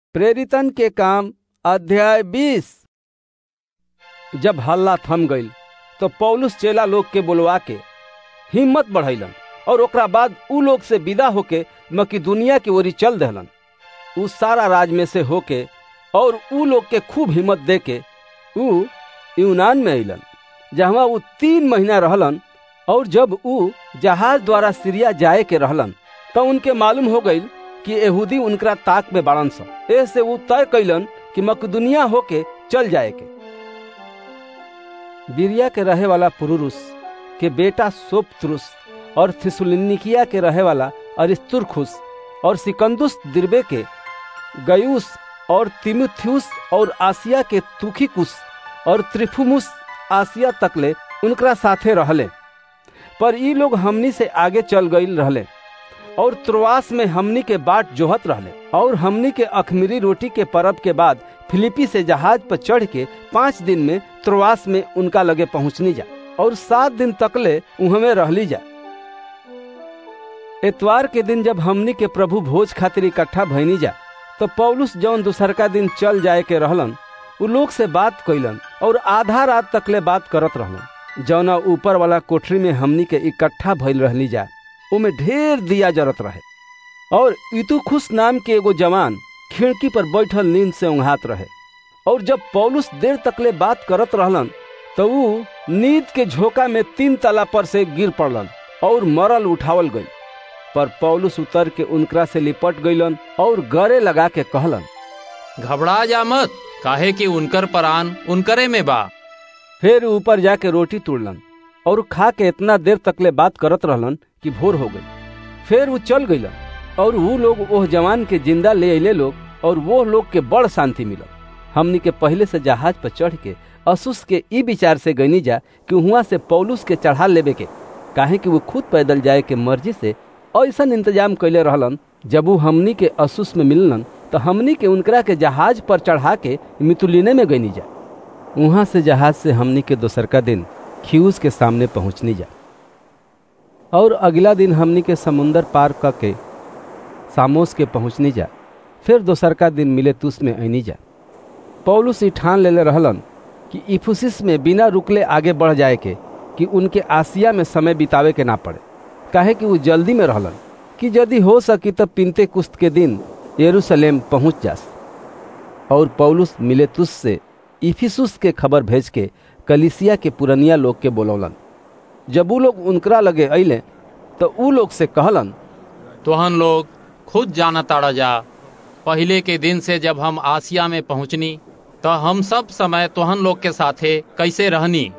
प्रेरितन के काम अध्याय 20। जब हल्ला थम गईल तो पौलुस चेला लोग के बुलवा के हिम्मत बढ़ैलन और ओकरा बाद उ लोग से विदा होके मकिदुनिया की ओरी चल दहलन। उ सारा राज में से होके और उ लोग के खूब हिम्मत दे के उ यूनान में अइलन, जहाँ उ 3 महीना रहलन। और जब उ जहाज द्वारा सीरिया जाए के रहलन तो उनके मालूम हो गईल कि यहूदी उनकरा ताक में बाड़न स। ऐसे उ तय कैलन कि मकिदुनिया होके चल जाए के। बिरिया के रहे वाला पुरूरुस के बेटा सोपत्रुस और थिस्सलुनीकिया के रहे वाला अरिस्तुर्खुस और सिकंदुस दिरबे के गयुस और तीमुथियुस और आसिया के तुखिकुस और त्रिफुमुस आसिया तकले उनकरा साथे रहले। पर ई लोग हमनी से आगे चल गईल रहले और त्रोआस में हमनी के बाट जोहत रहले। और हमनी के अखमीरी रोटी के परब के बाद फिलिपी से जहाज पर चढ़ के 5 दिन में त्रोआस में उनका लगे पहुंचनी जा और 7 दिन तकले उहमे रहली जा। इतवार के दिन जब हमनी के प्रभु भोज खातिर इकट्ठा भइनी जा तो पौलुस जौन दूसरका दिन चल जाए के रहलन उ लोग से बात कैलन और आधा रात तकले बात करत रहलन। जौना ऊपर वाला कोठरी में हमनी के इकट्ठा भइल रहली जा उमे ढेर दिया जरत रहे। और इतुखुस नाम के एगो जवान खिड़की पर बैठल नींद से उंघात रहे। और जब पौलुस देर तकले बात करत रहलन तो उ नींद के झोंका में 3 तला पर से गिर पड़लन और मरल उठावल गई। पर पौलुस उतर के उनकरा से लिपट गईलन और गरे लगा के कहलन, घबरा जा मत, काहे कि उनकर प्राण उनकरे में बा। फिर ऊपर जाके रोटी तोड़लन और खा के इतना देर तकले बात करत रहलन कि भोर हो गई। फिर वो चल गईलन और वो लोग ओह जवान के जिंदा ले अइले लोग और वो लोग के बड़ शांति मिलल। हमनी के पहले से जहाज पर चढ़ के अस्सुस के ई विचार से गईनी जा कि हुआ से पौलुस के चढ़ा लेबे के, काहे कि वो खुद पैदल जाए के मर्जी से ऐसा इंतजाम कैले रहलन। जब वो हमनी के अस्सुस में मिललन तो हमनी के उनकरा के जहाज पर चढ़ा के मितुलिने में गईनी जा। वहां से जहाज से हमनी के दोसरका दिन खियुस के सामने पहुंचनी जा और अगला दिन हमनी के समुंदर पार करके सामोस के पहुंचनी जा। फिर दोसरका दिन मिलेतुस में आईनी जा। पौलुस ई ठान लेले रहलन कि इफुसिस में बिना रुकले आगे बढ़ जाए के, कि उनके आसिया में समय बितावे के ना पड़े, काहे कि वो जल्दी में रहलन कि यदि हो सकी तब पिन्तेकुस्त के दिन यरूशलेम पहुंच जास। और पौलुस मिलेतुस से इफिसुस के खबर भेज के कलीसिया के पुरनिया लोग के बोलौलन। जब उ लोग उनकरा लगे अइले तो उ लोग से कहलन, तोहन लोग खुद जाना ताड़ा जा, पहले के दिन से जब हम आसिया में पहुंचनी तो हम सब समय तोहन लोग के साथे कैसे रहनी,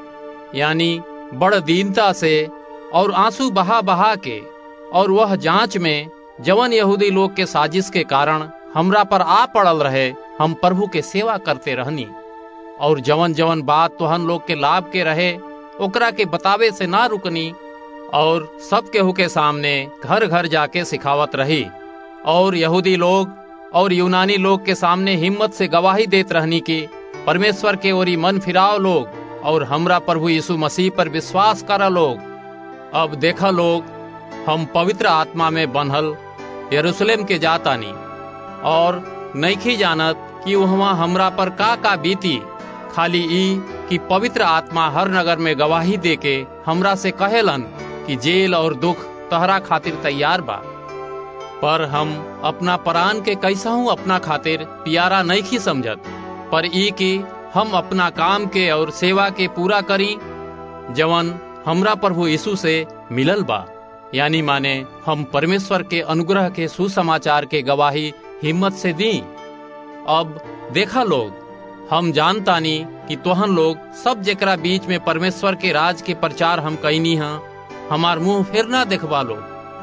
यानी बड़ दीनता से और आंसू बहा बहा के, और वह जांच में जवन यहूदी लोग के साजिश के कारण हमरा पर आ पड़ल रहे, हम प्रभु के सेवा करते रहनी। और जवन जवन बात तोहन लोग के लाभ के रहे ओकरा के बतावे से ना रुकनी, और सब केहू के सामने घर घर जाके सिखावत रही। और यहूदी लोग और यूनानी लोग के सामने हिम्मत से गवाही देत रहनी कि परमेश्वर के ओरी मन फिराव लोग और हमरा प्रभु यीशु मसीह पर विश्वास करा लोग। अब देखा लोग, हम पवित्र आत्मा में बंधल यरूशलेम के जातानी और नइखी जानत कि वहाँ हमरा पर का बीती। खाली ई कि पवित्र आत्मा हर नगर में गवाही दे के हमरा से कहेलन कि जेल और दुख तहरा खातिर तैयार बा। पर हम अपना प्राण के कैसाहू अपना खातिर प्यारा नइखी समझत, पर ई कि हम अपना काम के और सेवा के पूरा करी जवन हमरा प्रभु यीशु से मिलल बा। यानी माने हम परमेश्वर के अनुग्रह के सुसमाचार के गवाही हिम्मत से दी। अब देखा लोग, हम जानतानी कि तोहन लोग सब जेकरा बीच में परमेश्वर के राज के प्रचार हम कईनी हा, हमार मुंह फिर ना देखवा लो।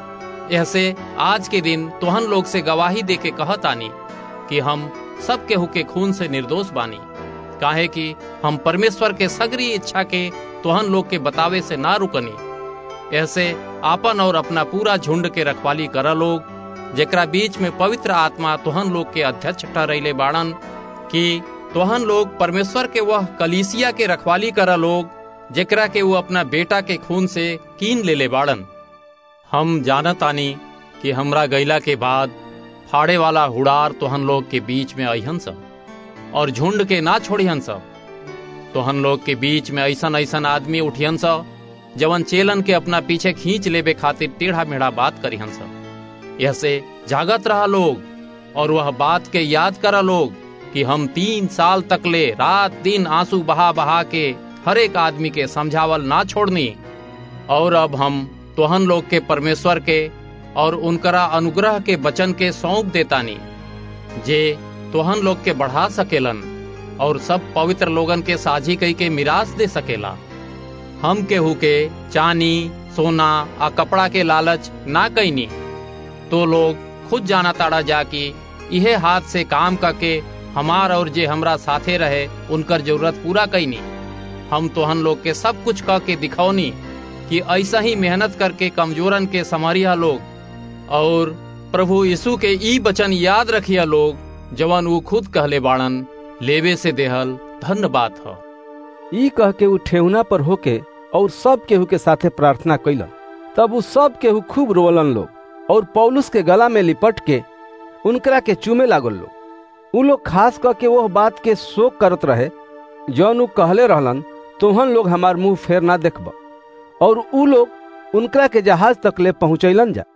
ऐसे आज के दिन तोहन लोग से गवाही दे के कहतानी कि हम सब केहू के खून से निर्दोष बानी, काहे कि हम परमेश्वर के सगरी इच्छा के तोहन लोग के बतावे से ना रुकनी। ऐसे आपन और अपना पूरा झुंड के रखवाली करा लोग, जेकरा बीच में पवित्र आत्मा तोहन लोग के अध्यक्ष ठहरैले बाड़न, कि तोहन लोग परमेश्वर के वह कलीसिया के रखवाली करा लोग, जेकरा के वो अपना बेटा के खून से कीन लेले बाड़न। हम जानतानी कि हमरा गैला के बाद फाड़े वाला हुड़ार तोहन लोग के बीच में अहन सब, और झुंड के ना छोड़िहन सब। तोहन लोग के बीच में ऐसन ऐसन आदमी उठियन सब, जवन चेलन के अपना पीछे खींच लेबे खातिर टेढ़ा मेढ़ा बात करिहन सब। यह से जागत रहा लोग, और वह बात के याद करा लोग कि हम 3 साल तकले रात दिन आंसू बहा बहा के हर एक आदमी के समझावल ना छोड़नी। और अब हम तोहन लोग के परमेश्वर के और उनकरा अनुग्रह के वचन के सौंप देतानी, जे तोहन लोग के बढ़ा सकेलन और सब पवित्र लोगन के साझी कई के मिरास दे सकेला। हम केहू के चानी सोना आ कपड़ा के लालच ना कैनी। तो लोग खुद जाना ताड़ा जा कि इहे हाथ से काम करके हमार और जे हमरा साथे रहे उनकर जरूरत पूरा कैनी। हम तोहन लोग के सब कुछ कह के दिखौनी कि ऐसा ही मेहनत करके कमजोरन के संवरिया लोग, और प्रभु यीशु के ई वचन याद रखिया लोग, जवन वो खुद कहले बाड़न, लेवे से देहल धन्य बात ह। ई कह के उ ठेहुना पर होके और सब केहू के साथे प्रार्थना कैलन। तब उ सब केहू खूब रोवलन लोग, और पौलुस के गला में लिपट के उनकरा के चूमे लागल लोग। उ लोग खास कह के वह बात के शोक करत रहे जौन उ कहले रहलन, तोहन लोग हमार मुंह फेर ना देखब। और उ लोग उनकरा के जहाज तक ले पहुंचैलन जा।